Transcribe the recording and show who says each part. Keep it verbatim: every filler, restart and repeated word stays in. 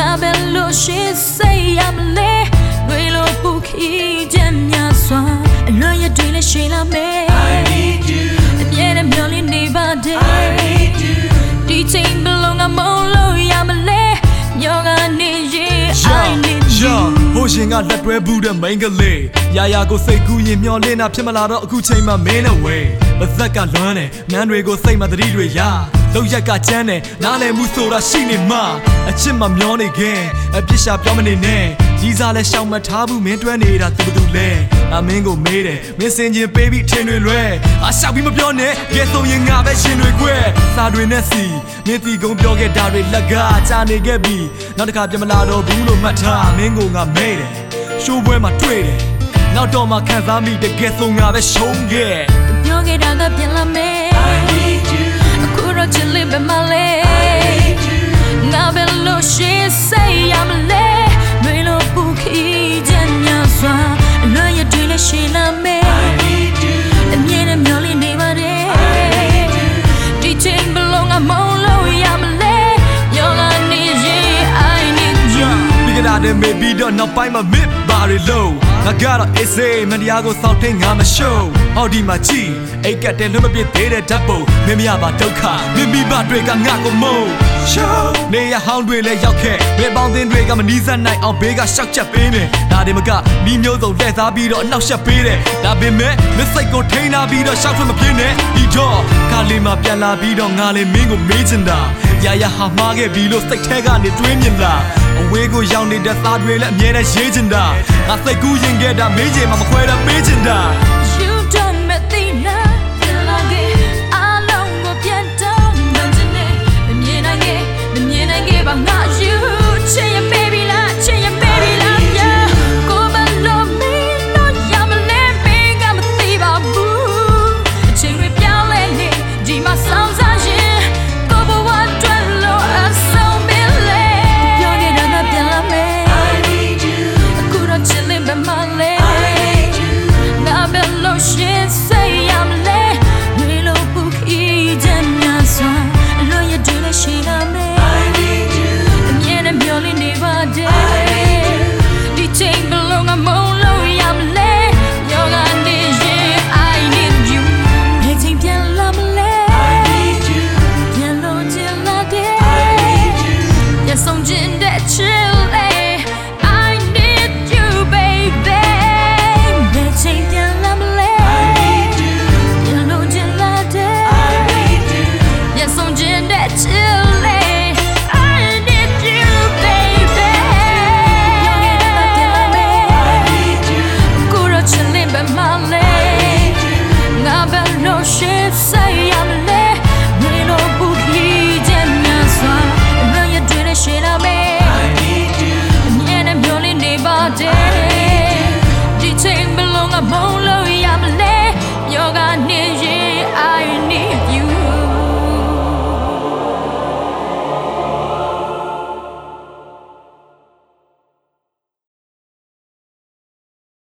Speaker 1: bello she say I'm late we lo puki janya swa lo ya dwe le she la me I need you apye de myo li ne ba de I need you di chain belong I'm all lo ya me le myo ga ne ye I need you
Speaker 2: ဟိုရှင်ကလက်တွဲဘူးတဲ့မိန်းကလေးရာရာကိုစိတ်ကူးရင်မျောလင်းတာဖြစ်မလာတော့အခုချိန်မှမင်းနဲ့ဝေးပါဇက်ကလွမ်းတယ်နန်းတွေကိုစိတ်မှတတိတွေရလောက်ရက်ကချမ်းတယ်နားလည်မှုဆိုတာရှိနေမှအချစ်မှမျောနေခင်အပြစ်ရှာပြောမနေနဲ့ကြီးစားလဲရှောင်မထားဘူးမင်းတွဲနေတာသူတူလဲအမင်းကိုမေးတယ်မင်းစင်ချင်းပေးပြီးထင်တွေလွဲအရှောက်ပြီးမပြောနဲ့ကဲဆိုရင်ငါပဲရှင်တွေခွဲစာတွေနဲ့စီမင်းတီကုန်းပြောခဲ့တာတွေလက်ကကြာနေခဲ့ပြီနောက်တစ်ခါပြန်မလာတော့ဘူးလို့မှတ်ထားမင်းကိုငါမေးတယ်ရှိုးပွဲမှာတွေ့တယ်နောက်တော့မှခံစားမိတဲ့ကဲဆိုငါပဲရှုံးခဲ့
Speaker 1: ပြောခဲ့တာကပြန်လာမယ် I need you အခုတော့ချစ်လေးပဲမလဲ I need you ငါပဲလို့ရှိ say I'm late တွေလို့ပူခီးချင်ညာစွာအလွန်ရတွေ့လဲရှိလာမယ် I need you အမြဲတမ်းမျောလင်းနေပါတယ် I need you ဒီချိန်ဘလုံးအမောင်းလို့ရမလဲညောလာနေရင် I need you
Speaker 2: ပြီးကြတဲ့ maybe တော့နောက်ပိုင်းမှာ mid ပါရီလို့ငါကတော့ essay မတရားကိုစောင့်ထိန်ငါမရှုံးဟောဒီမှာကြည့်အိတ်ကတဲ့လွတ်မပြစ်သေးတဲ့ဓာတ်ပုံမင်းမရပါဒုက္ခမင်းမိဘတွေကငါ့ကိုမုန်းရှုံးနေရဟောင်းတွေလည်းရောက်ခဲ့မင်းပေါင်းတင်တွေကမနီးစပ်နိုင်အောင်ဘေးကရှောက်ချက်ပေးမယ်ဒါတွေမကမိမျိုးစုံလက်စားပြီးတော့အနောက်ရှက်ပေးတယ်ဒါပေမဲ့မစိတ်ကိုထိန်းထားပြီးတော့ရှောက်ထွက်မပြင်းနဲ့ဒီတော့ခါလေးမှပြန်လာပြီးတော့ငါလည်းမင်းကိုမေးချင်တာရရဟာမှားခဲ့ပြီလို့စိတ်ထဲကနေတွေးမြင်လာအဝေးကိုရောက်နေတဲ့သားတွေလည်းအမြဲတမ်းရေးချင်တာငါစိတ်ကူးရင်ခဲ့တာမေးချင်မှမခွဲတာပေးချင်တာ
Speaker 1: You don't make me now feel like it I long go ပြန်တောင်းမချင်နဲ့မမြင်နိုင်ခဲ့မမြင်နိုင်ခဲ့ပါငါ You change your baby la change your baby la yeah go back love me no ya me let me got me see ba boo အချိန်တွေပြောင်းလဲနေဒီမှာဆောင်စားရင်ကိုဘဝတွက်လို့အဆုံးမလဲပြောနေတာကပြန်လာမယ် I need you အခုတော့ချစ်လေးပဲမလဲ She say I'm late we lo puki janya swa lo ya do le she la me I need you amye na myo li ne ba de di chain belong I'm all lo I'm late yo ga ne yin I need you he chain pian la me le I need you pian lo jin la de I need you ya song jin de chill